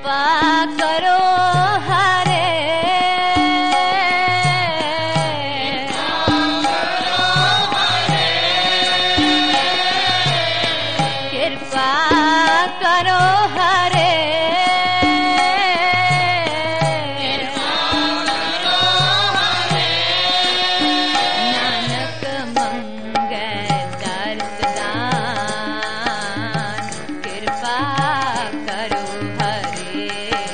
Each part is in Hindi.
कृपा करो हरे, कृपा करो हरे, नानक मंगे दर्श दान, कृपा करो हरे,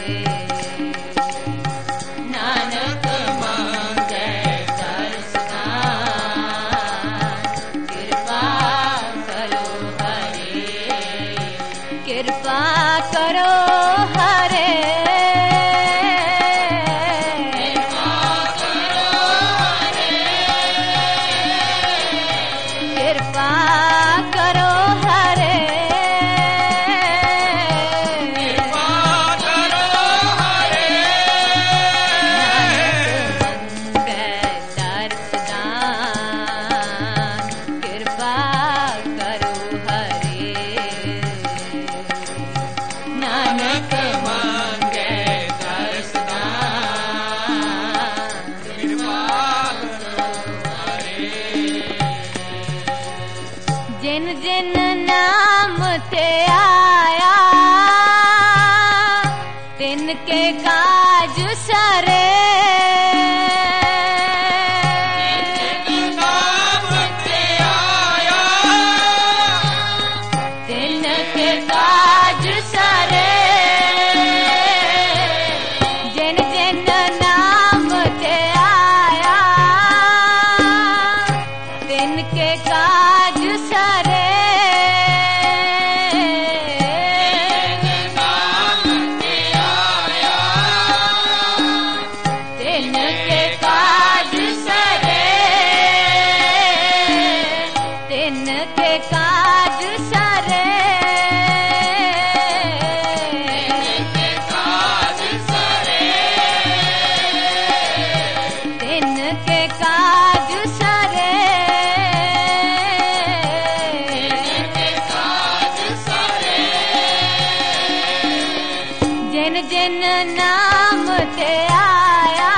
नानक मंगे दर्श दान, कृपा करो हरे, कृपा करो हरे, कृपा करो हरे, नानक मंगे दर्श दान, कृपा करो हरे, जिन जिन नाम ते आया तिनके काज सारे, तिनके काज सारे, जिन जिन नाम ते आया तिनके काज सारे, तिनके काज सारे, तिनके काज सारे, तिनके काज सारे, जिन जिन नाम ते आया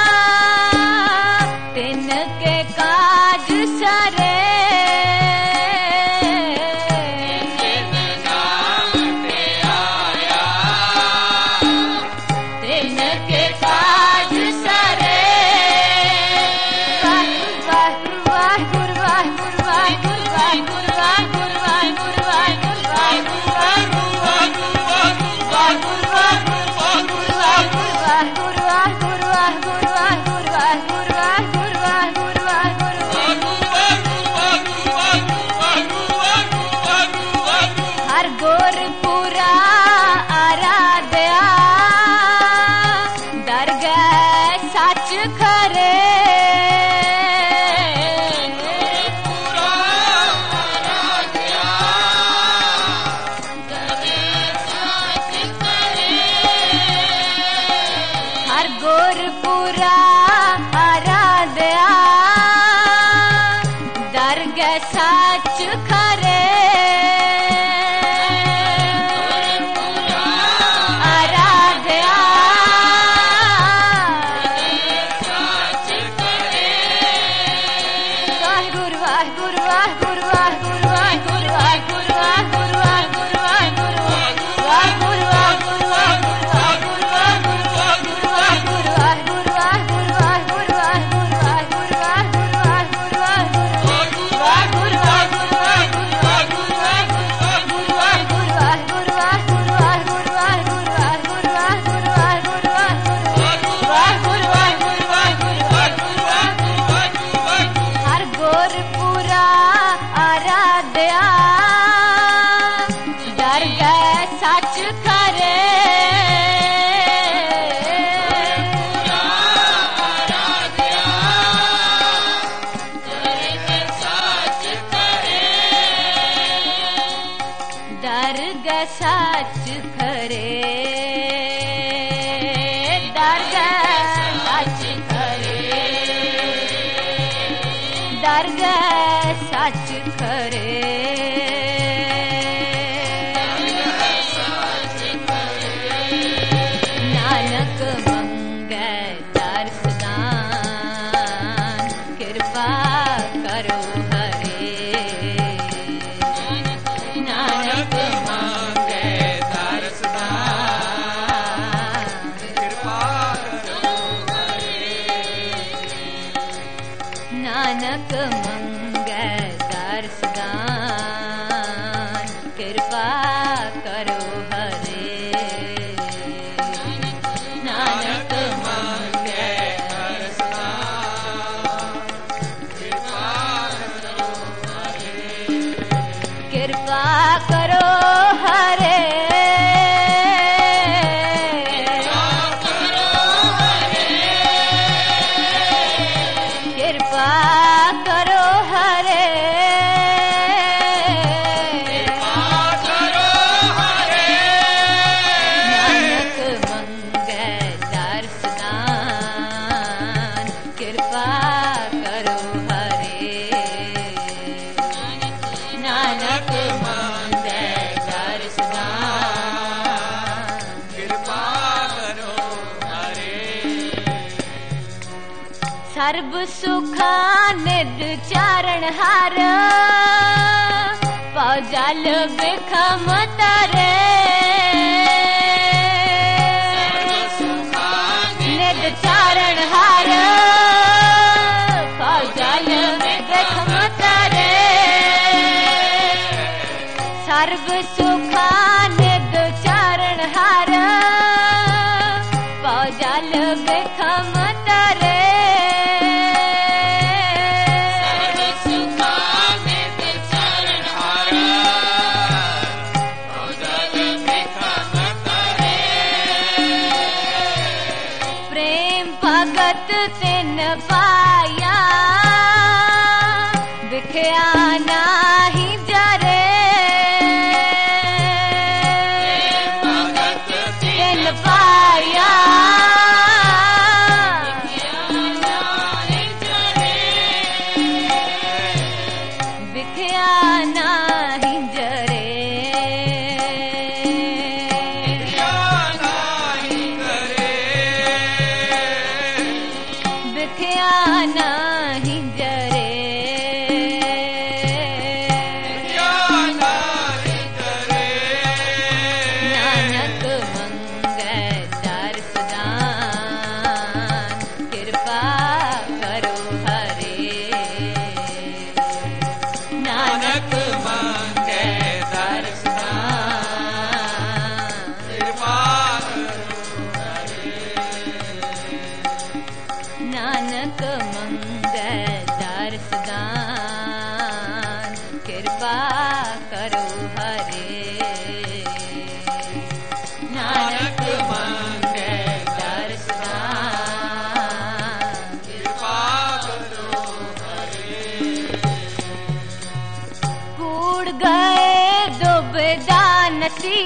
तिनके काज सारे, तिनके काज सारे, वाहिगुरु वाहिगुरु वाहिगुरु वाहिगुरु वाहिगुरु वाहिगुरु वाहिगुरु वाहिगुरु हर गोरपुरा आराध्या दरगह सच खरे, हर गोरपुरा आराध्या दरगह सच खरे, आराध्या वाहिगुरु वाहिगुरु वाहिगुरु वाहिगुरु वाहिगुरु वाहिगुरु वाहिगुरु वाहिगुरु वाहिगुरु वाहिगुरु वाहिगुरु हर गोरपुरा आराध्या दरगह सच खरे, दरगह सच खरे, दरगह सच खरे, दरगह सच खरे, दरगह सच खरे, कृपा करो हरे। नानक मंगे हर सदा, कृपा करो हरे। कृपा करो हरे, कृपा करो हरे, नानक मंगे दर्शनान, कृपा करो हरे। नानक मंगे दर्शनान, कृपा करो हरे। सर्व सुखा निध चारण हार, पौजल बिखम तरे। निध चारण हार, पौजल बिखम तरे। सर्व सुखा निध चारण हार, पौजल बिखम तरे। भगत तिन पाया, बिखया नाही जरे। भगत तिन पाया, बिखया नाही जरे। बिखया नाही जरे, नानक मंगे दर्शनान, कृपा करो हरे। नानक मंगे दर्शनान, कृपा करो हरे। नानक मंगे दर्शनान, कृपा करो हरे। नानक मंगे दर्शनान, कृपा करो हरे। कूड़ गए दुबदा नसी,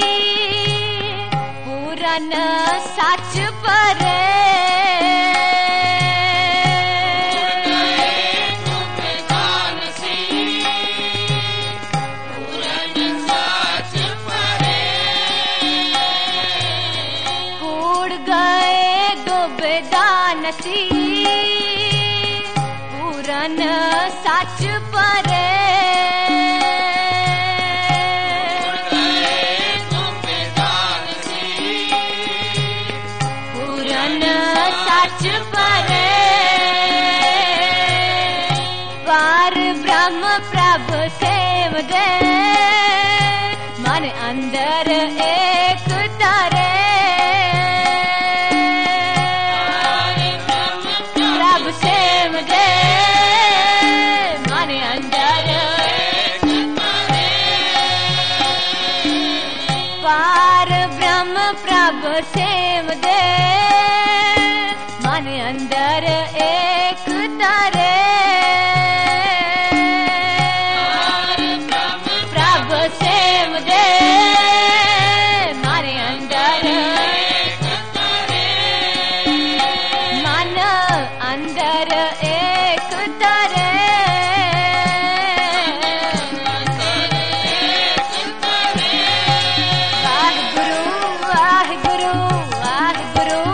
पूरन सच परे। नसी पूरन सच परे। पूरन सच परे। पार ब्रह्म प्रभ सेव दे, मन अंदर एक तारे। सेव दे, मन अंदर एक तारे। पार ब्रह्म प्रभ सेव दे, मन अंदर एक तारे। प्रभ सेव दे, मन अंदर एक तारे। मन अंदर एक तारे। वाहिगुरु वाहिगुरु वाहिगुरु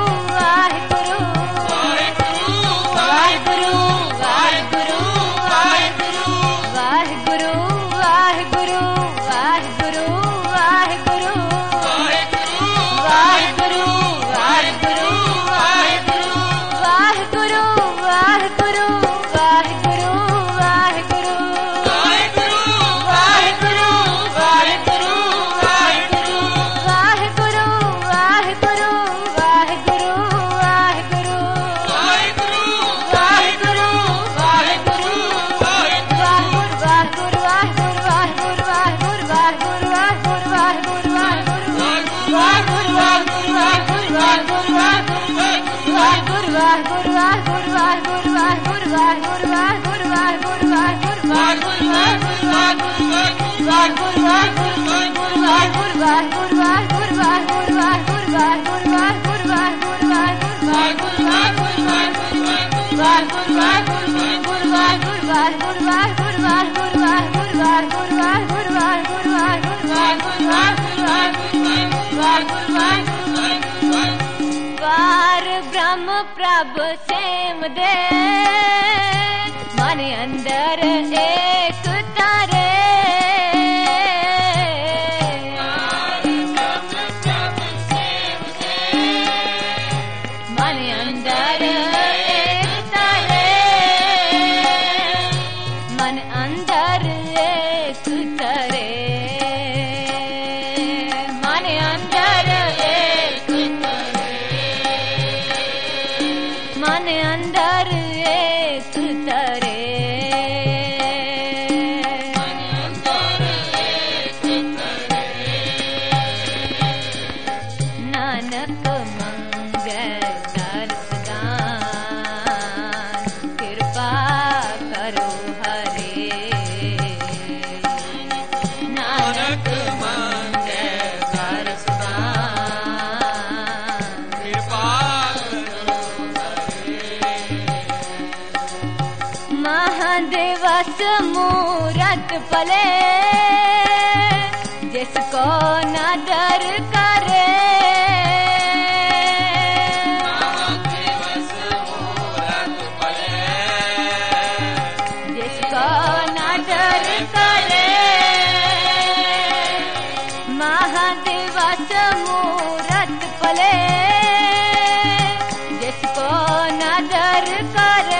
ब्रह्म प्रभु सेम दे मन अंदर एक तारे मन अंदर एक तारे मन अंदर एक तारे मन अंदर एक मन अंदर एक तरे नानक मंगे दर्शदान कृपा करो हरे नानक मंगे दर्शदान कृपा महादेवस मूरत पले जिसको नजर करे महादेवस मूरत पले जिसको नजर करे महादेवस मूरत पले जिसको नजर करे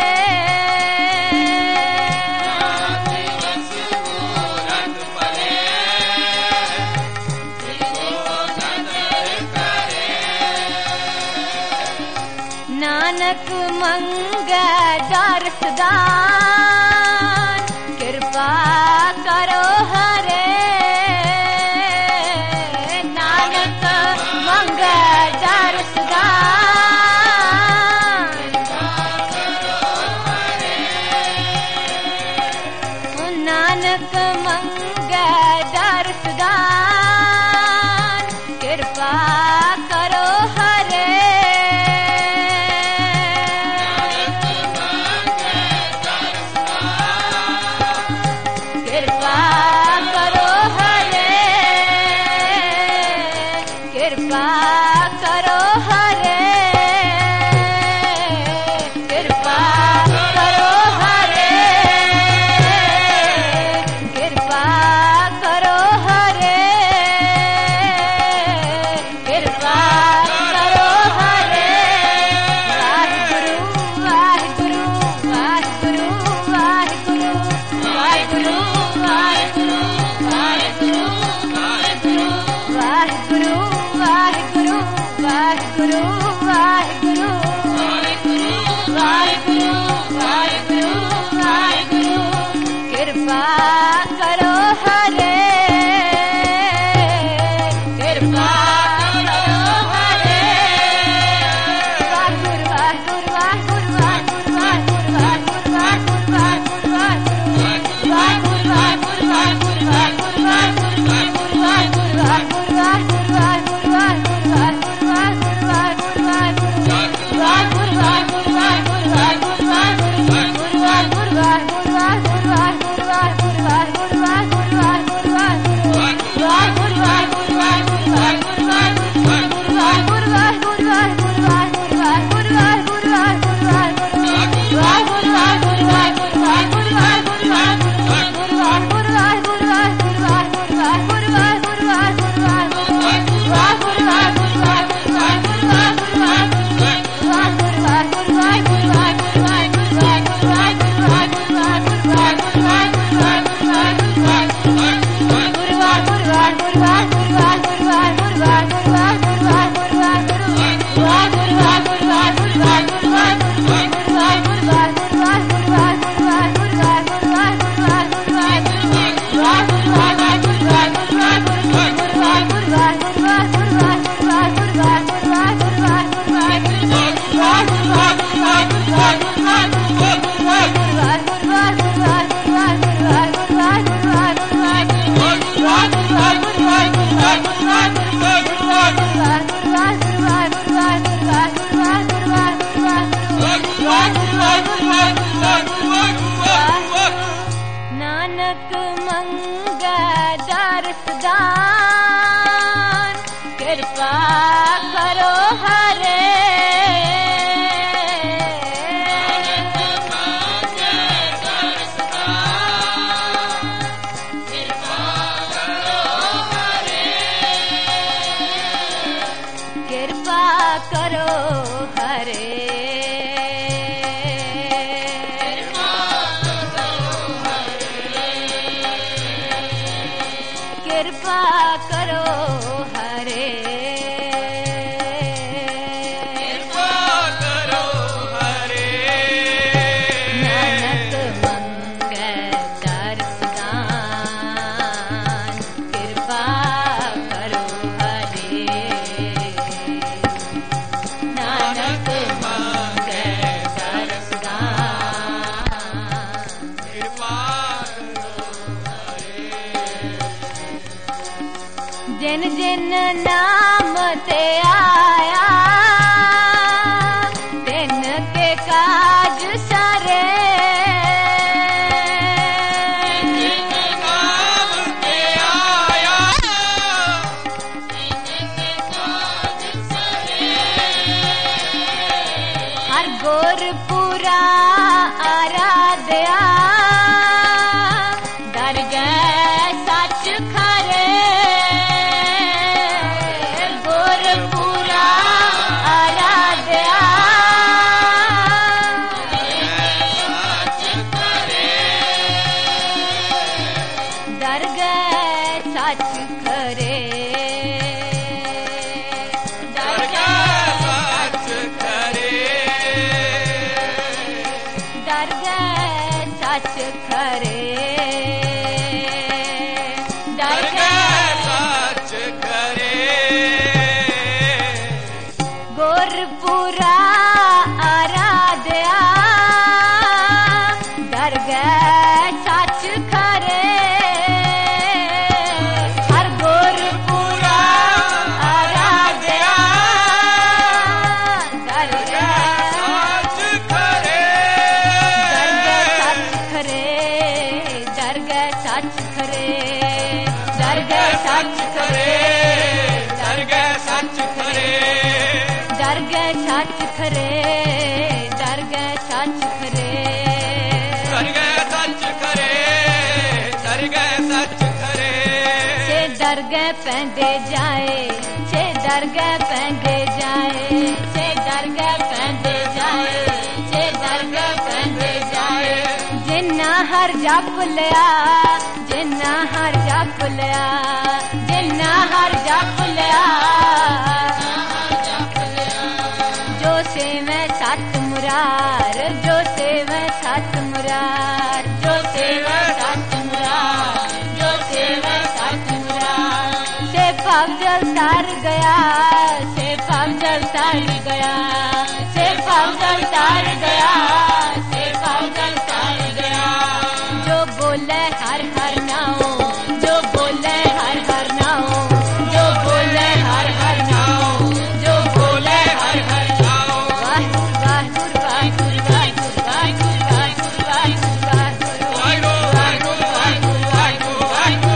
नानक मंगे दर्शदान कृपा करो हरे नानक मंगे दर्शदान नानक मंगे दर्शदान कृपा करो हरे कृपा करो हरे कृपा करो हरे कृपा करो हरे कृपा करो हरे कृपा करो हरे वाहिगुरु वाहिगुरु वाहिगुरु वाहिगुरु वाहिगुरु वाहिगुरु वाहिगुरु वाहिगुरु वाहिगुरु वाहिगुरु वाहिगुरु वाहिगुरु वाहिगुरु कृपा करो हरे कृपा करो हरे वाहिगुरु वाहिगुरु वाहिगुरु वाहिगुरु वाहिगुरु वाहिगुरु वाहिगुरु वाहिगुरु वाहिगुरु दरसदान कृपा करो हरे कृपा करो हरे कृपा करो हरे कृपा करो हरे नानक मंगै दरसदान कृपा करो हरे नानक मंगै दरसदान कृपा जिन जिन नाम ते आया तिन के काज सारे नाम ते आया हर गोरपुरा आराध्या डर गए सच खरे गोरपुरा आराध्या डर गए सच खरे डर गए सच करे डर गए सच खरे डर गए सच करे गोरपुरा आराध्या डर गए सच खरे हर गोरपुरा आराध्या डर गए सच करे डर गए सच खरे डर गए सच खरे डर गए सच खरे डर गए सच करे डर गए सच खरे डर गए सच खरे डर गए सच करे छे डर गए पैंदे जाए छे डर गए पैंदे जाए छे डर गए पैंदे जाए छे डर गए पैंदे जाए जिन्ना हर जप लिया जिन्ना हर जप लिया जिन्ना हर जप लिया जो सेवे सत मुरार जो सेवे सत मुरार जो सेवे सत मुरार जो सेवे सत मुरार से पागल तार गया से पागल तार गया से पागल तार गया से पागल तार गया जो बोले हर हर नाओ जो बोले हर हर नाओ जो बोले हर हर नाओ जो बोले हर हर नाओ वाहिगुरु वाहिगुरु वाहिगुरु वाहिगुरु वाहिगुरु वाहिगुरु वाहिगुरु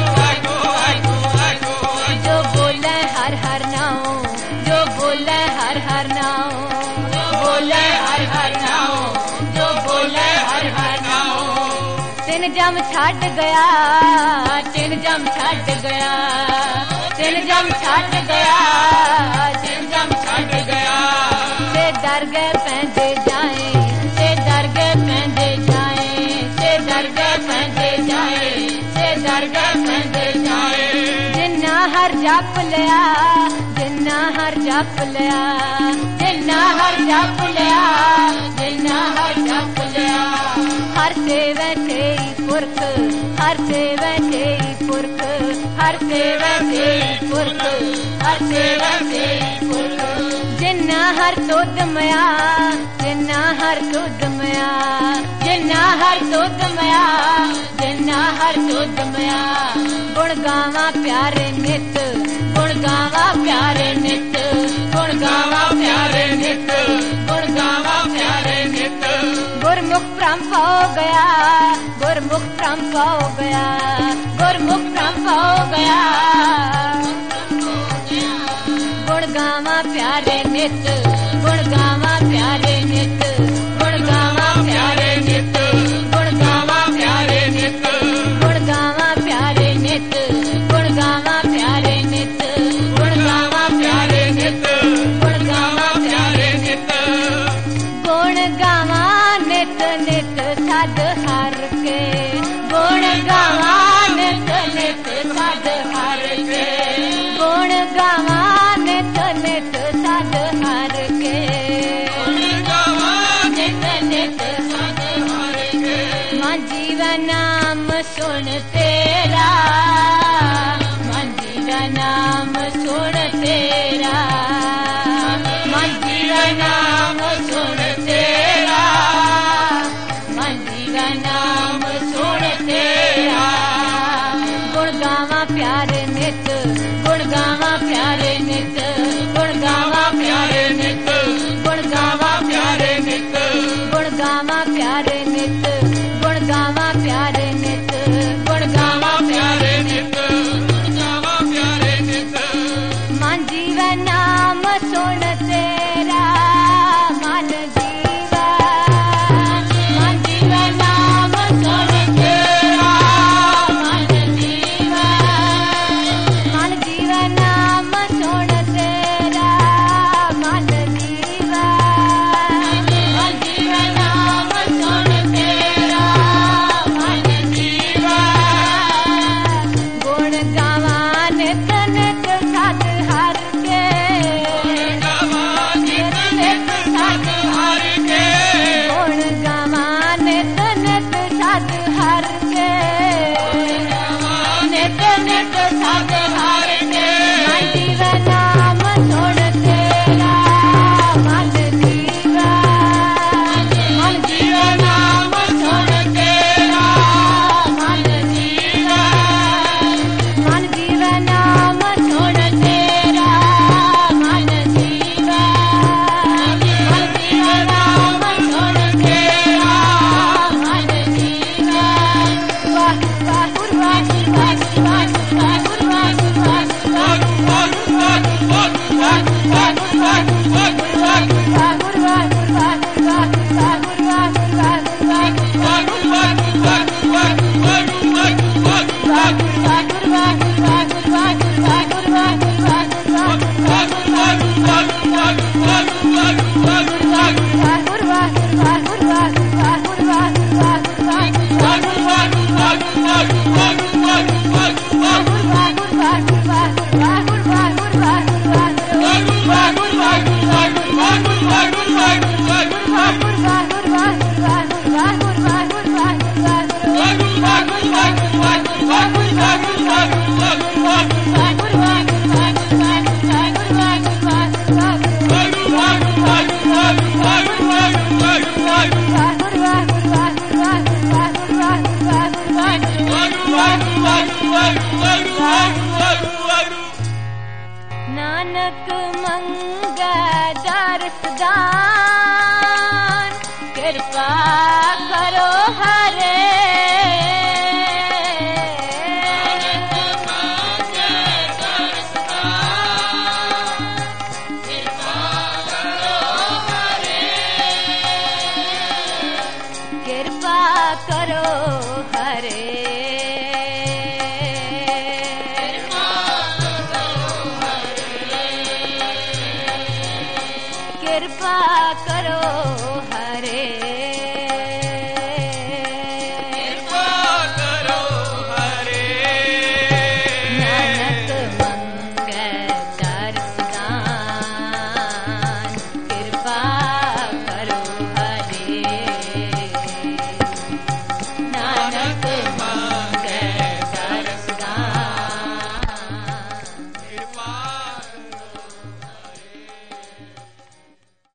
वाहिगुरु जो बोले हर हर नाओ जो बोले हर हर नाओ बोले हर हर नाओ जो बोले हर हर नाओ तिन जम छड़ गया तिन जम छड़ गया तिन जम छड़ गया तिन जम छड़ गया से डर गए पैंदे जाए से डर गए पैंदे जाए से डर गए पैंदे जाए से डर गए पैंदे जाए जिन्ना हर जप लिया जिन्ना हर जप लिया जिन्ना हर जप लिया जिन्ना हर जप लिया हर सेवे तेरी पुरख हर सेवे तेरी पुरख हर सेवे तेरी पुरख हर सेवे तेरी पुरख जिन्ना हर तुद मया जिन्ना हर तुद मया जिन्ना हर तुद मया जिन्ना हर तुद मया गुण गावा प्यारे नित गुण गावा प्यारे नित गुण गावा प्यारे नित गुण गावा प्यारे नित गुरमुख ब्रह्म हो गया गुरमुख ब्रह्म हो गया गुरमुख ब्रह्म हो गया। गुण गावा प्यारे नित, गुण गावा प्यारे नित, गुण गावा प्यारे नित, गुण गावा प्यारे नित, गुण गावा प्यारे नित, गुण गावा प्यारे नित, गुण गावा प्यारे नित, गुण गावा प्यारे नित। गुण गावा नित नित सद हर के, गुण गावा नित नित सद हर के, गुण गावा नित नित सद हर के, गुण गावा नित नित सद हर के। मन जीवन नाम सुन तेरा, मन जीवन नाम सुन तेरा, मन जीवन नाम सुन तेरा, मन जीवन नाम सुन तेरा। गुण गावा प्यारे नित, गुण गावा प्यारे नित, गुण गावा प्यारे नित, गुण गावा प्यारे नित, गुण गावा प्यारे नित, गुण गावा प्यारे नित, गुण गावा प्यारे नित, गुण गावा प्यारे नित। मन जीवन नाम सुन तेरा, मन जीवन, मन जीवन नाम सुन तेरा, मन जीवन, मन जीवन नाम सुन तेरा, मन जीवन, मन जीवन नाम सुन तेरा, मन जीवन। गुण गावा नित नित सद हर के, नित नित सद हर के, गुण गावा नित नित सद हर के, नित नित सद हर के। मन जीवन नाम सुन तेरा, मन जीवन, मन जीवन नाम सुन तेरा, मन जीवन, मन जीवन नाम सुन तेरा, मन जीवन, मन जीवन नाम सुन तेरा, मन जीवन। वाह वाह वाह वाह वाह वाह नानक मंग दरस दान कृपा